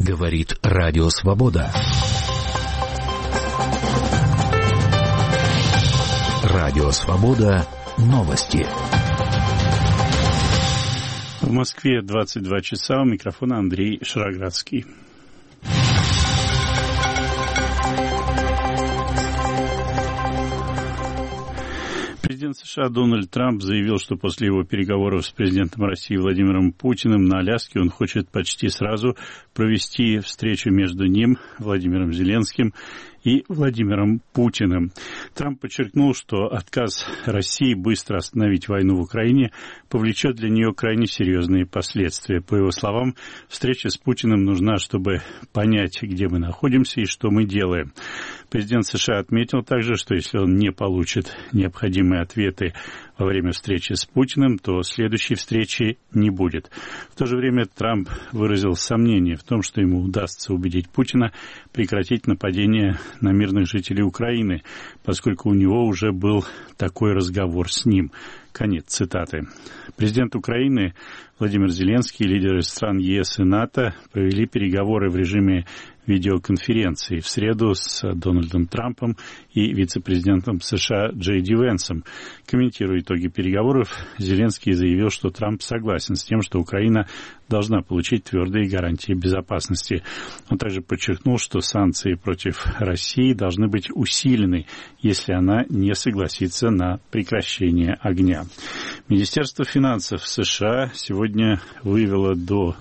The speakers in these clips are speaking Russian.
Говорит Радио Свобода. Радио Свобода. Новости. В Москве 22 часа. У микрофона Андрей Шароградский. Президент США Дональд Трамп заявил, что после его переговоров с президентом России Владимиром Путиным на Аляске он хочет почти сразу провести встречу между ним, Владимиром Зеленским, и Владимиром Путиным. Трамп подчеркнул, что отказ России быстро остановить войну в Украине повлечет для нее крайне серьезные последствия. По его словам, встреча с Путиным нужна, чтобы понять, где мы находимся и что мы делаем. Президент США отметил также, что если он не получит необходимые ответы во время встречи с Путиным, то следующей встречи не будет. В то же время Трамп выразил сомнение в том, что ему удастся убедить Путина прекратить нападение на мирных жителей Украины, поскольку у него уже был такой разговор с ним. Конец цитаты. Президент Украины Владимир Зеленский и лидеры стран ЕС и НАТО провели переговоры в режиме видеоконференции в среду с Дональдом Трампом и вице-президентом США Джей Ди Венсом. Комментируя итоги переговоров, Зеленский заявил, что Трамп согласен с тем, что Украина должна получить твердые гарантии безопасности. Он также подчеркнул, что санкции против России должны быть усилены, если она не согласится на прекращение огня. Министерство финансов США сегодня вывело до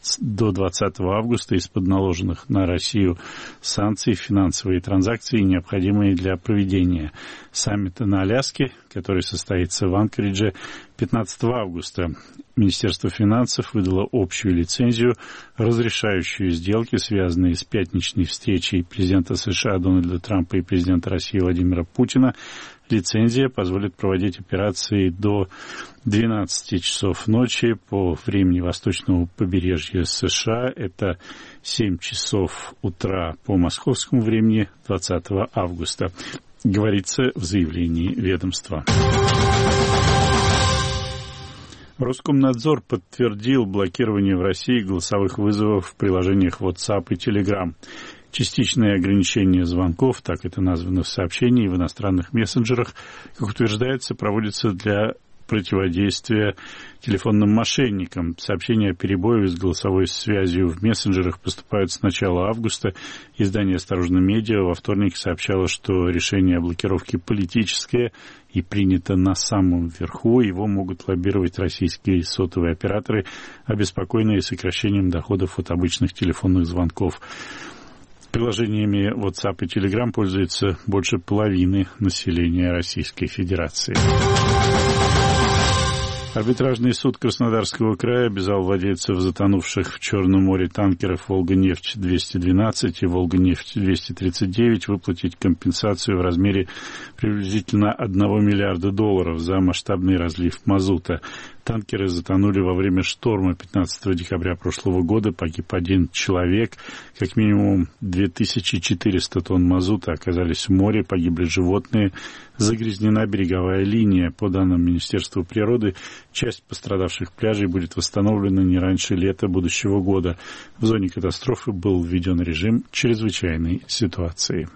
20 августа из-под наложенных на Россию санкций финансовые транзакции, необходимые для проведения саммита на Аляске, который состоится в Анкоридже 15 августа. Министерство финансов выдало общую лицензию, разрешающую сделки, связанные с пятничной встречей президента США Дональда Трампа и президента России Владимира Путина. Лицензия позволит проводить операции до 12 часов ночи по времени восточного побережья США. Это 7 часов утра по московскому времени 20 августа, говорится в заявлении ведомства. Роскомнадзор подтвердил блокирование в России голосовых вызовов в приложениях WhatsApp и Telegram. Частичное ограничение звонков, так это названо в сообщении, в иностранных мессенджерах, как утверждается, проводится для противодействия телефонным мошенникам. Сообщения о перебоях с голосовой связью в мессенджерах поступают с начала августа. Издание «Осторожно медиа» во вторник сообщало, что решение о блокировке политическое и принято на самом верху. Его могут лоббировать российские сотовые операторы, обеспокоенные сокращением доходов от обычных телефонных звонков. Приложениями WhatsApp и Telegram пользуется больше половины населения Российской Федерации. Арбитражный суд Краснодарского края обязал владельцев затонувших в Черном море танкеров «Волга-нефть-212» и «Волга-нефть-239» выплатить компенсацию в размере приблизительно $1 миллиарда за масштабный разлив мазута. Танкеры затонули во время шторма 15 декабря прошлого года. Погиб 1 человек. Как минимум 2400 тонн мазута оказались в море. Погибли животные. Загрязнена береговая линия. По данным Министерства природы, часть пострадавших пляжей будет восстановлена не раньше лета будущего года. В зоне катастрофы был введен режим чрезвычайной ситуации.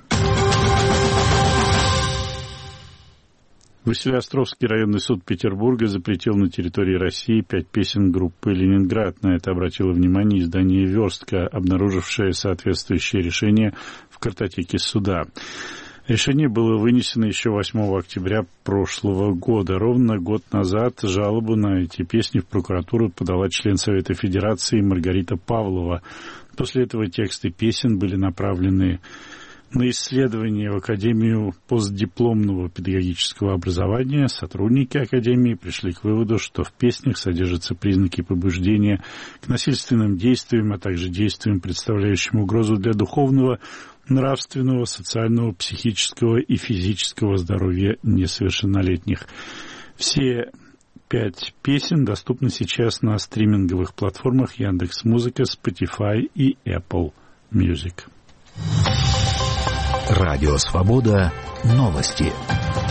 Василеостровский районный суд Петербурга запретил на территории России 5 песен группы «Ленинград». На это обратило внимание издание «Верстка», обнаружившее соответствующее решение в картотеке суда. Решение было вынесено еще 8 октября прошлого года. Ровно год назад жалобу на эти песни в прокуратуру подала член Совета Федерации Маргарита Павлова. После этого тексты песен были направлены на исследование в Академию постдипломного педагогического образования. Сотрудники Академии пришли к выводу, что в песнях содержатся признаки побуждения к насильственным действиям, а также действиям, представляющим угрозу для духовного, нравственного, социального, психического и физического здоровья несовершеннолетних. Все 5 песен доступны сейчас на стриминговых платформах Яндекс.Музыка, Spotify и Apple Music. Радио Свобода. Новости.